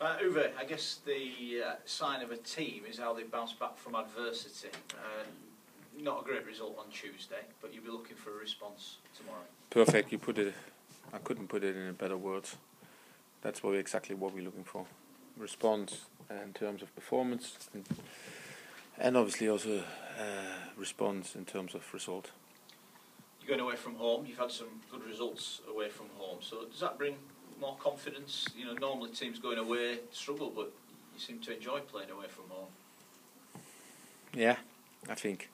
Uwe, I guess the sign of a team is how they bounce back from adversity. Not a great result on Tuesday, but you'll be looking for a response tomorrow. Perfect. You put it. I couldn't put it in better words. That's exactly what we're looking for. Response in terms of performance, and obviously also response in terms of result. You're going away from home. You've had some good results away from home. So does that bring more confidence? You know, normally teams going away struggle, but you seem to enjoy playing away from home. Yeah, I think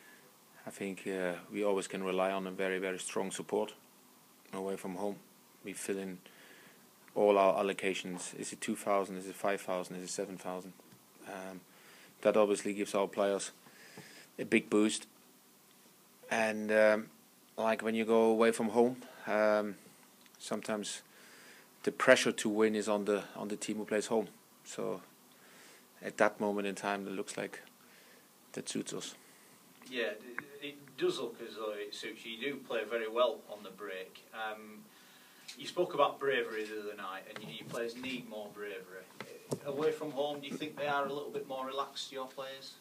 we always can rely on a very, very strong support away from home. We fill in all our allocations. Is it 2,000? Is it 5,000? Is it 7,000? That obviously gives our players a big boost. And like when you go away from home, sometimes the pressure to win is on the team who plays home. So at that moment in time, it looks like that suits us. Yeah, it does look as though it suits you. You do play very well on the break. You spoke about bravery the other night, and your players need more bravery. Away from home, do you think they are a little bit more relaxed, your players?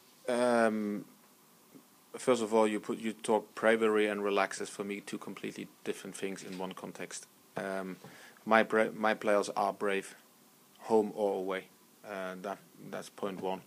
First of all, you talk bravery and relax as for me two completely different things in one context. My players are brave, home or away. That's point one.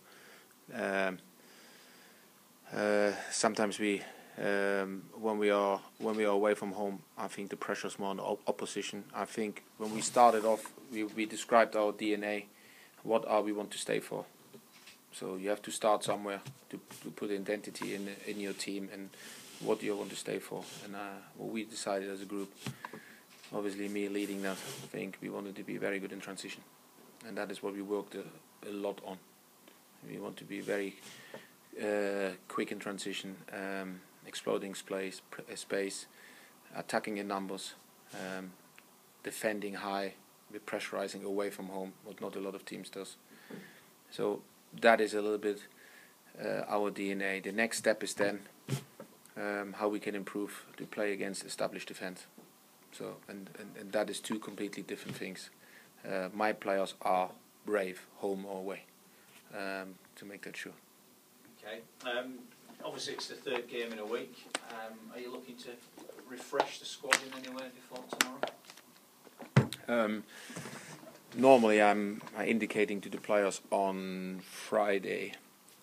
Sometimes when we are away from home, I think the pressure is more on the opposition. I think when we started off, we described our DNA, what are we want to stay for. So you have to start somewhere to put identity in your team and what do you want to stay for. And what we decided as a group, obviously me leading that, I think we wanted to be very good in transition, and that is what we worked a lot on. We want to be very quick in transition, exploding space, attacking in numbers, defending high, with pressurizing away from home, what not a lot of teams does. So that is a little bit our DNA. The next step is then how we can improve to play against established defense. So and that is two completely different things. My players are brave, home or away, to make that sure. Okay. Obviously, it's the third game in a week. Are you looking to refresh the squad in any way before tomorrow? Normally, I'm indicating to the players on Friday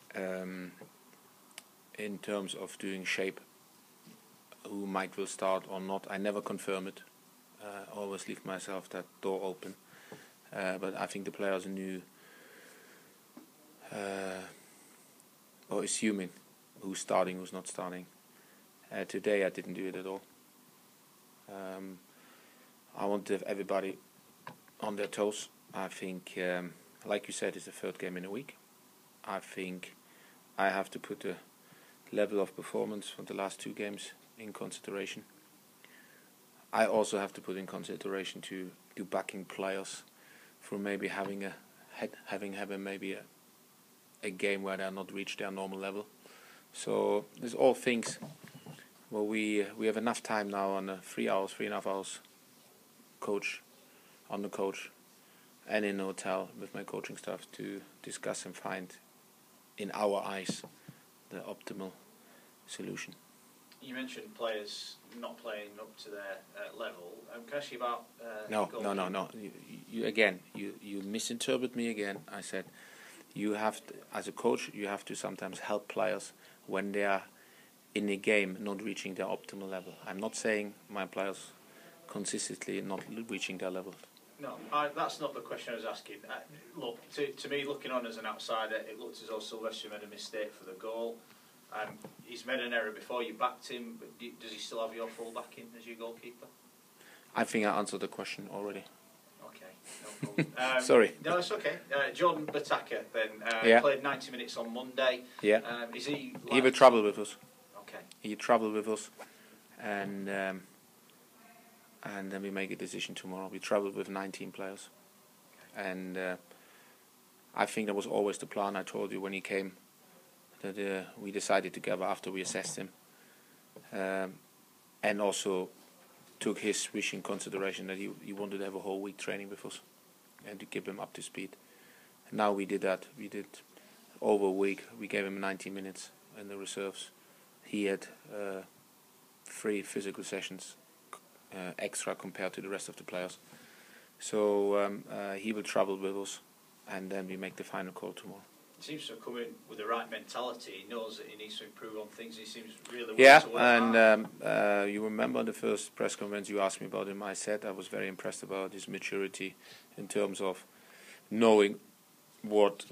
in terms of doing shape, who might will start or not. I never confirm it. Always leave myself that door open. But I think the players knew, or assuming who's starting, who's not starting. Today I didn't do it at all. I want to have everybody on their toes. I think, like you said, it's the third game in a week. I think I have to put the level of performance from the last two games in consideration. I also have to put in consideration to do backing players for maybe having maybe a game where they are not reached their normal level. So there's all things. Well, we have enough time now on 3.5 hours coach, and in the hotel with my coaching staff to discuss and find, in our eyes, the optimal solution. You mentioned players not playing up to their level. Can I ask you about... No. You misinterpret me again. I said you have to, as a coach, you have to sometimes help players when they are in a game not reaching their optimal level. I'm not saying my players consistently not reaching their level. No, that's not the question I was asking. Look, to me, looking on as an outsider, it looked as though Sylvester made a mistake for the goal. He's made an error before you backed him, but does he still have your full backing as your goalkeeper? I think I answered the question already. Okay, no problem. Sorry. No, it's okay. Jordan Bataka then played 90 minutes on Monday. Yeah. Is he? He will travel with us. Okay. He travel with us, and then we make a decision tomorrow. We travel with 19 players, and I think that was always the plan. I told you when he came that we decided together after we assessed him, and also took his wish in consideration that he wanted to have a whole week training with us. and to keep him up to speed. Now we did that. We did over a week. We gave him 90 minutes in the reserves. He had 3 physical sessions extra compared to the rest of the players. So he will travel with us, and then we make the final call tomorrow. He seems to have come in with the right mentality. He knows that he needs to improve on things. He seems really yeah, to work hard. You remember the first press conference you asked me about him. I said I was very impressed about his maturity in terms of knowing what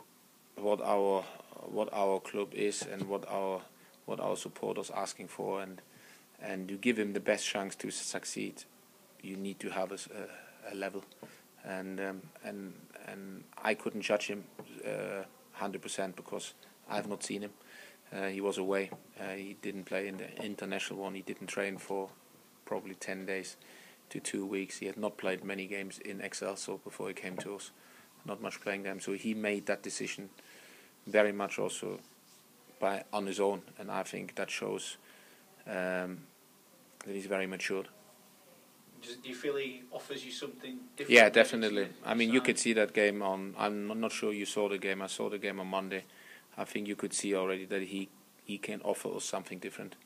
our club is and what our supporters asking for, and you give him the best chance to succeed. You need to have a level, and I couldn't judge him 100% because I've not seen him. He was away. He didn't play in the international one. He didn't train for probably 10 days to 2 weeks. He had not played many games in Excelsior before he came to us. Not much playing them. So he made that decision very much also on his own, and I think that shows that he's very matured. Do you feel he offers you something different? Yeah, definitely. I mean, you could see that game I'm not sure you saw the game. I saw the game on Monday. I think you could see already that he can offer us something different.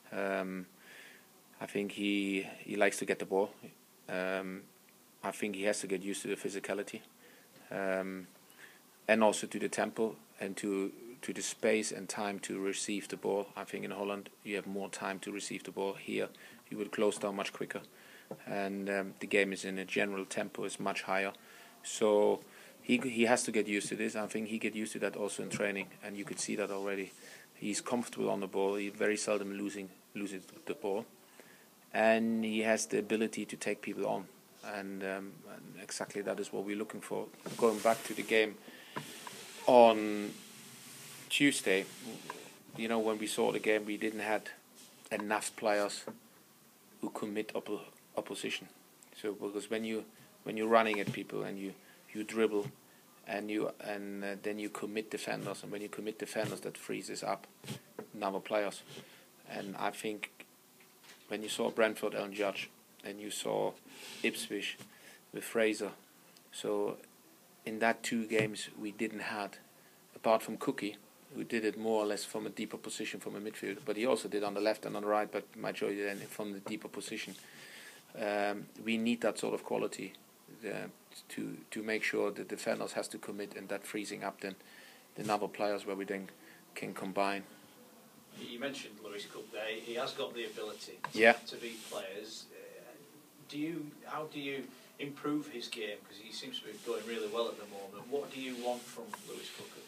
I think he likes to get the ball. I think he has to get used to the physicality, and also to the tempo and to the space and time to receive the ball. I think in Holland you have more time to receive the ball. Here you will close down much quicker, and the game is in a general tempo is much higher. So he has to get used to this. I think he get used to that also in training, and you could see that already. He's comfortable on the ball. He very seldom loses the ball, and he has the ability to take people on. And exactly that is what we're looking for. Going back to the game on Tuesday, when we saw the game, we didn't have enough players who commit opposition. So because when you're running at people and you dribble and then you commit defenders, and when you commit defenders, that freezes up number players. And I think when you saw Brentford, Alan Judge, and you saw Ipswich with Fraser, so in that 2 games we didn't have, apart from Cookie, who did it more or less from a deeper position from a midfielder, but he also did on the left and on the right, but majority then from the deeper position. We need that sort of quality to make sure the defenders has to commit, and that freezing up then the number of players where we then can combine. You mentioned Lewis Cook there. He has got the ability to beat players. How do you improve his game? Because he seems to be going really well at the moment. What do you want from Lewis Cook at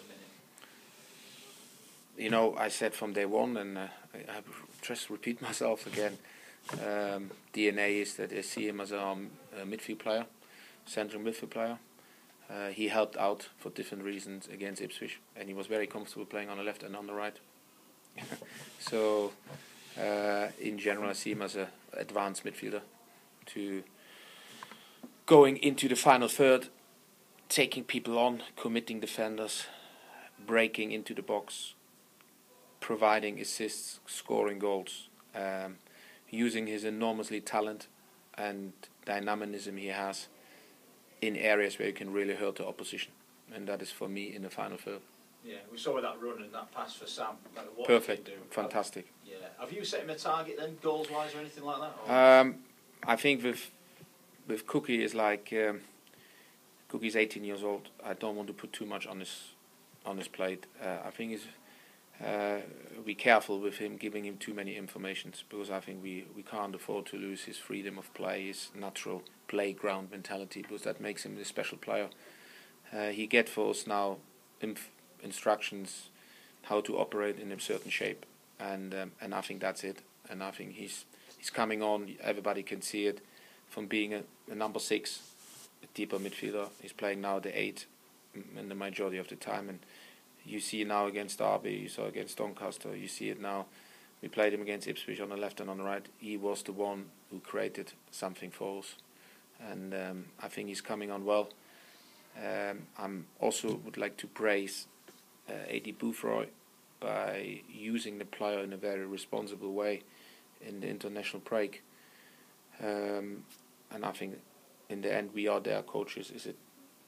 the minute? I said from day one, and I just repeat myself again, DNA is that I see him as a midfield player, central midfield player. He helped out for different reasons against Ipswich, and he was very comfortable playing on the left and on the right. So, in general, I see him as an advanced midfielder, to going into the final third, taking people on, committing defenders, breaking into the box, providing assists, scoring goals, using his enormously talent and dynamism he has in areas where you can really hurt the opposition, and that is for me in the final third. Yeah, we saw that run and that pass for Sam. What Perfect, he can do. fantastic. Yeah, have you set him a target then, goals wise or anything like that? I think with Cookie is like Cookie's 18 years old. I don't want to put too much on his plate. I think be careful with him, giving him too many informations, because I think we can't afford to lose his freedom of play, his natural playground mentality, because that makes him a special player. He gets for us now instructions how to operate in a certain shape, and I think that's it. And I think he's coming on. Everybody can see it from being a number 6, a deeper midfielder. He's playing now the 8 in the majority of the time, and you see now against Derby, you saw against Doncaster, you see it now. We played him against Ipswich on the left and on the right. He was the one who created something for us, and I think he's coming on well. I'm also would like to praise Adi Boothroyd by using the player in a very responsible way in the international break. And I think in the end we are their coaches. Is it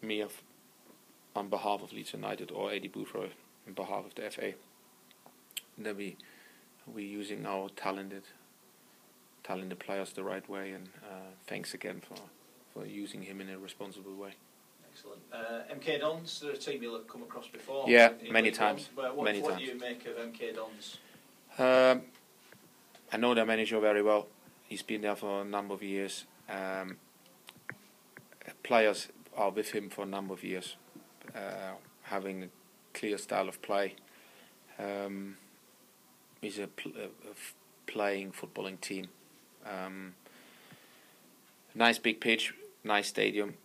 me on behalf of Leeds United, or Eddie Boothroyd on behalf of the FA. And then we're using our talented players the right way, and thanks again for using him in a responsible way. Excellent. MK Dons, they're a team you'll have come across before. Yeah, in many League times. One. What times. do you make of MK Dons? I know their manager very well. He's been there for a number of years. Players are with him for a number of years, having a clear style of play. He's a playing, footballing team. Nice big pitch, nice stadium.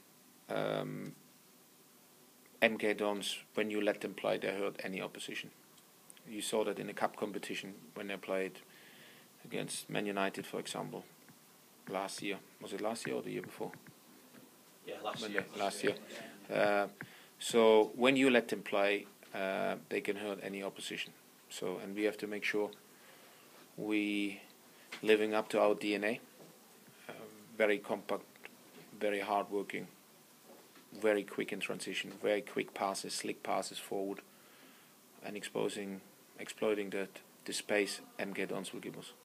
MK Dons, when you let them play, they hurt any opposition. You saw that in the cup competition when they played against Man United, for example, last year. Was it last year or the year before? Yeah, last year. So when you let them play, they can hurt any opposition. So, and we have to make sure we living up to our DNA. Very compact, very hard-working, very quick in transition, very quick passes, slick passes forward, and exploiting the space MK Dons will give us.